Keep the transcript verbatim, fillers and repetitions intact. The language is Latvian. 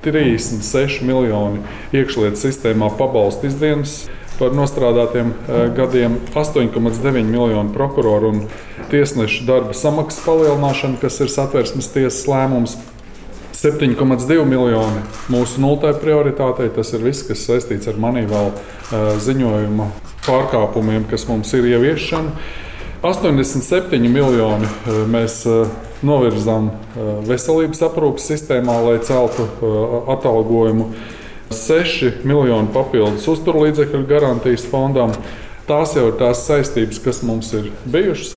trīsdesmit seši miljoni iekšlietu sistēmā pabalstu izdienas par nostrādātiem gadiem, astoņi komats deviņi miljoni prokuroru un tiesnešu darba samaksas palielināšana, kas ir Satversmes tiesas lēmums. septiņi komats divi miljoni mūsu nultai prioritātei. Tas ir viss, kas saistīts ar manīvēlu ziņojuma pārkāpumiem, kas mums ir ieviešana. astoņdesmit septiņi miljoni mēs novirzām veselības aprūpes sistēmā, lai celtu atalgojumu. seši miljoni papildus uzturlīdzekļu garantijas fondām. Tās jau ir tās saistības, kas mums ir bijušas.